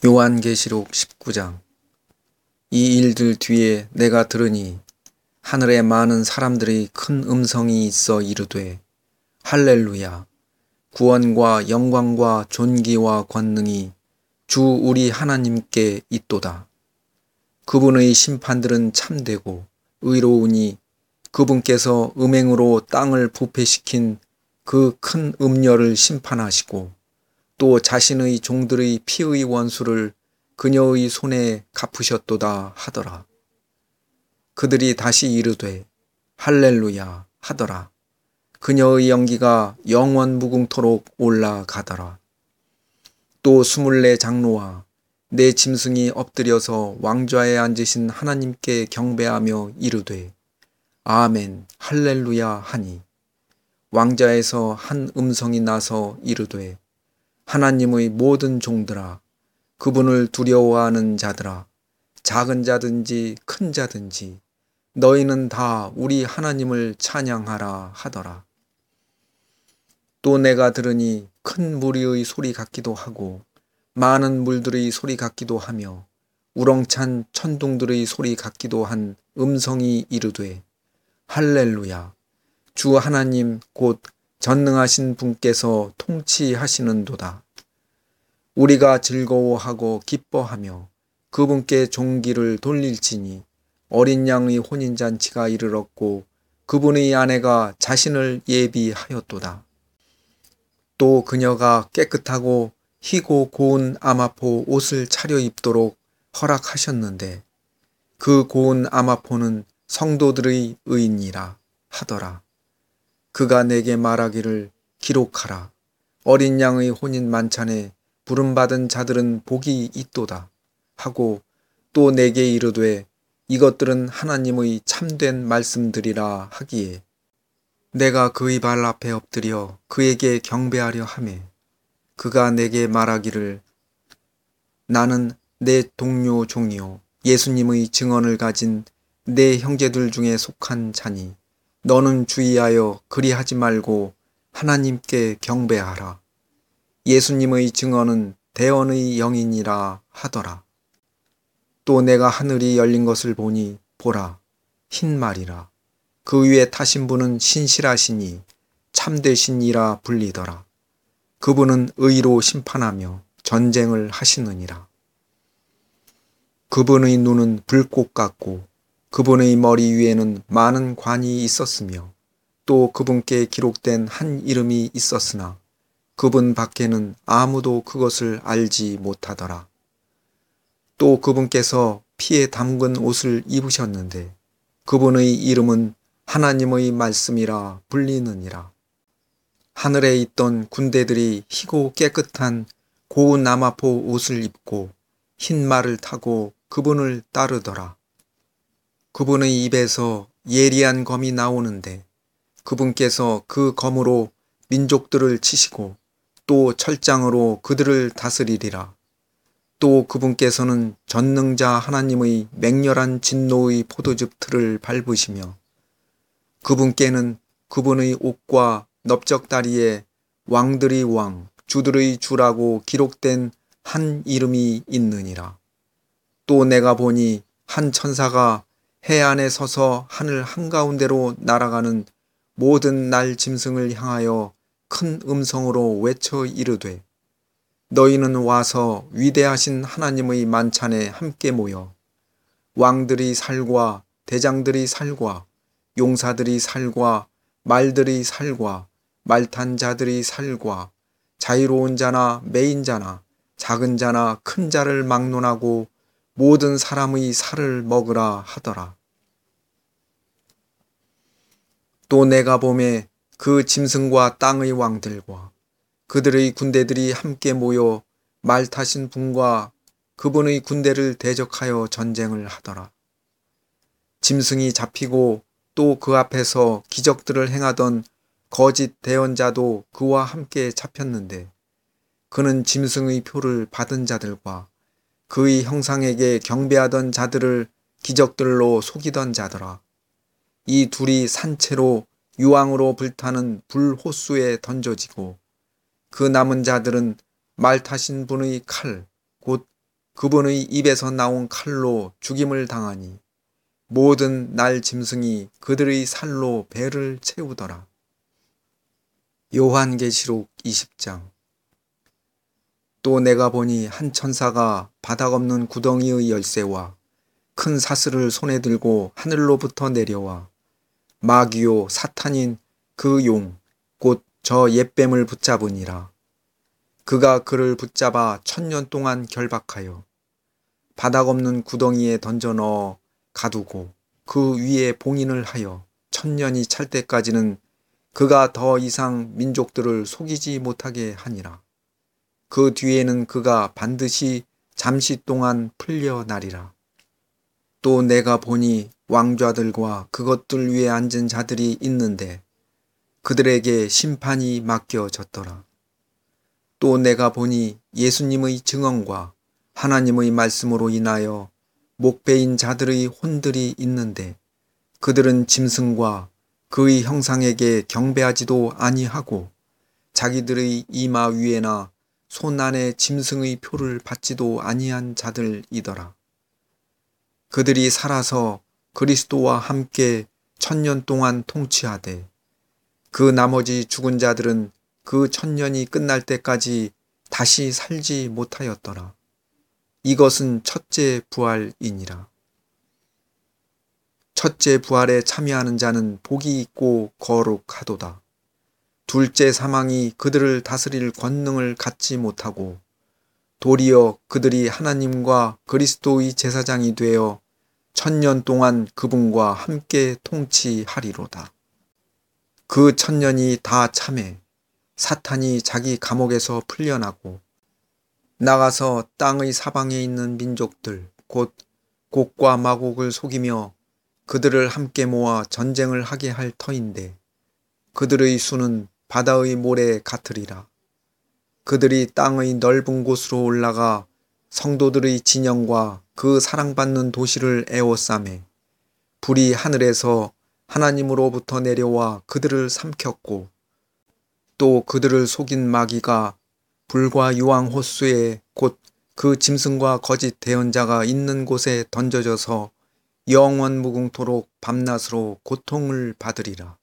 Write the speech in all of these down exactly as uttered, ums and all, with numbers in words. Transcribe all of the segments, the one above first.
요한계시록 십구 장. 이 일들 뒤에 내가 들으니 하늘에 많은 사람들의 큰 음성이 있어 이르되 할렐루야, 구원과 영광과 존귀와 권능이 주 우리 하나님께 있도다. 그분의 심판들은 참되고 의로우니 그분께서 음행으로 땅을 부패시킨 그 큰 음녀를 심판하시고 또 자신의 종들의 피의 원수를 그녀의 손에 갚으셨도다 하더라. 그들이 다시 이르되 할렐루야 하더라. 그녀의 연기가 영원 무궁토록 올라가더라. 또 스물네 장로와 네 짐승이 엎드려서 왕좌에 앉으신 하나님께 경배하며 이르되 아멘 할렐루야 하니 왕좌에서 한 음성이 나서 이르되 하나님의 모든 종들아, 그분을 두려워하는 자들아, 작은 자든지 큰 자든지 너희는 다 우리 하나님을 찬양하라 하더라. 또 내가 들으니 큰 무리의 소리 같기도 하고 많은 물들의 소리 같기도 하며 우렁찬 천둥들의 소리 같기도 한 음성이 이르되 할렐루야, 주 하나님 곧 전능하신 분께서 통치하시는도다. 우리가 즐거워하고 기뻐하며 그분께 종기를 돌릴지니 어린 양의 혼인잔치가 이르렀고 그분의 아내가 자신을 예비하였도다. 또 그녀가 깨끗하고 희고 고운 아마포 옷을 차려입도록 허락하셨는데 그 고운 아마포는 성도들의 의니라 하더라. 그가 내게 말하기를 기록하라. 어린 양의 혼인 만찬에 부름받은 자들은 복이 있도다 하고 또 내게 이르되 이것들은 하나님의 참된 말씀들이라 하기에 내가 그의 발 앞에 엎드려 그에게 경배하려 하매 그가 내게 말하기를 나는 내 동료 종이요 예수님의 증언을 가진 내 형제들 중에 속한 자니 너는 주의하여 그리하지 말고 하나님께 경배하라. 예수님의 증언은 대언의 영이니라 하더라. 또 내가 하늘이 열린 것을 보니 보라, 흰 말이라. 그 위에 타신 분은 신실하시니 참되신이라 불리더라. 그분은 의로 심판하며 전쟁을 하시느니라. 그분의 눈은 불꽃 같고 그분의 머리 위에는 많은 관이 있었으며 또 그분께 기록된 한 이름이 있었으나 그분 밖에는 아무도 그것을 알지 못하더라. 또 그분께서 피에 담근 옷을 입으셨는데 그분의 이름은 하나님의 말씀이라 불리느니라. 하늘에 있던 군대들이 희고 깨끗한 고운 아마포 옷을 입고 흰 말을 타고 그분을 따르더라. 그분의 입에서 예리한 검이 나오는데 그분께서 그 검으로 민족들을 치시고 또 철장으로 그들을 다스리리라. 또 그분께서는 전능자 하나님의 맹렬한 진노의 포도즙 틀을 밟으시며 그분께는 그분의 옷과 넓적다리에 왕들의 왕, 주들의 주라고 기록된 한 이름이 있느니라. 또 내가 보니 한 천사가 해 안에 서서 하늘 한가운데로 날아가는 모든 날 짐승을 향하여 큰 음성으로 외쳐 이르되 너희는 와서 위대하신 하나님의 만찬에 함께 모여 왕들의 살과 대장들의 살과 용사들의 살과 말들의 살과 말탄 자들의 살과 자유로운 자나 매인 자나 작은 자나 큰 자를 막론하고 모든 사람의 살을 먹으라 하더라. 또 내가 보매 그 짐승과 땅의 왕들과 그들의 군대들이 함께 모여 말 타신 분과 그분의 군대를 대적하여 전쟁을 하더라. 짐승이 잡히고 또 그 앞에서 기적들을 행하던 거짓 대언자도 그와 함께 잡혔는데 그는 짐승의 표를 받은 자들과 그의 형상에게 경배하던 자들을 기적들로 속이던 자더라. 이 둘이 산채로 유황으로 불타는 불호수에 던져지고 그 남은 자들은 말 타신 분의 칼, 곧 그분의 입에서 나온 칼로 죽임을 당하니 모든 날 짐승이 그들의 살로 배를 채우더라. 요한계시록 이십 장. 또 내가 보니 한 천사가 바닥 없는 구덩이의 열쇠와 큰 사슬을 손에 들고 하늘로부터 내려와 마귀요 사탄인 그 용 곧 저 옛뱀을 붙잡으니라. 그가 그를 붙잡아 천년 동안 결박하여 바닥 없는 구덩이에 던져 넣어 가두고 그 위에 봉인을 하여 천년이 찰 때까지는 그가 더 이상 민족들을 속이지 못하게 하니라. 그 뒤에는 그가 반드시 잠시 동안 풀려나리라. 또 내가 보니 왕좌들과 그것들 위에 앉은 자들이 있는데 그들에게 심판이 맡겨졌더라. 또 내가 보니 예수님의 증언과 하나님의 말씀으로 인하여 목배인 자들의 혼들이 있는데 그들은 짐승과 그의 형상에게 경배하지도 아니하고 자기들의 이마 위에나 손 안에 짐승의 표를 받지도 아니한 자들이더라. 그들이 살아서 그리스도와 함께 천년 동안 통치하되 그 나머지 죽은 자들은 그 천년이 끝날 때까지 다시 살지 못하였더라. 이것은 첫째 부활이니라. 첫째 부활에 참여하는 자는 복이 있고 거룩하도다. 둘째 사망이 그들을 다스릴 권능을 갖지 못하고 도리어 그들이 하나님과 그리스도의 제사장이 되어 천년 동안 그분과 함께 통치하리로다. 그 천년이 다 참에 사탄이 자기 감옥에서 풀려나고 나가서 땅의 사방에 있는 민족들 곧 곡과 마곡을 속이며 그들을 함께 모아 전쟁을 하게 할 터인데 그들의 수는 바다의 모래 같으리라. 그들이 땅의 넓은 곳으로 올라가 성도들의 진영과 그 사랑받는 도시를 에워싸매 불이 하늘에서 하나님으로부터 내려와 그들을 삼켰고 또 그들을 속인 마귀가 불과 유황 호수에 곧 그 짐승과 거짓 대언자가 있는 곳에 던져져서 영원 무궁토록 밤낮으로 고통을 받으리라.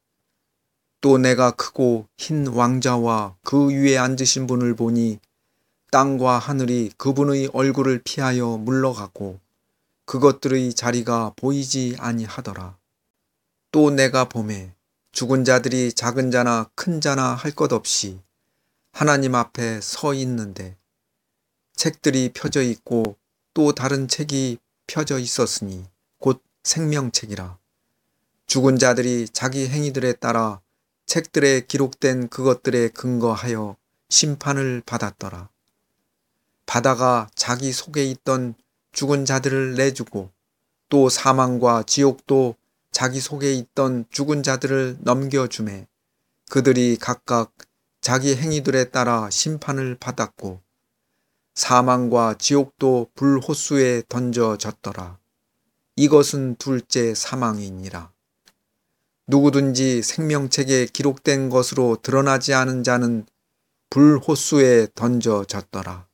또 내가 크고 흰 왕자와 그 위에 앉으신 분을 보니 땅과 하늘이 그분의 얼굴을 피하여 물러가고 그것들의 자리가 보이지 아니하더라. 또 내가 보매 죽은 자들이 작은 자나 큰 자나 할 것 없이 하나님 앞에 서 있는데 책들이 펴져 있고 또 다른 책이 펴져 있었으니 곧 생명책이라. 죽은 자들이 자기 행위들에 따라 책들에 기록된 그것들에 근거하여 심판을 받았더라. 바다가 자기 속에 있던 죽은 자들을 내주고 또 사망과 지옥도 자기 속에 있던 죽은 자들을 넘겨주매 그들이 각각 자기 행위들에 따라 심판을 받았고 사망과 지옥도 불호수에 던져졌더라. 이것은 둘째 사망이니라. 누구든지 생명책에 기록된 것으로 드러나지 않은 자는 불호수에 던져졌더라.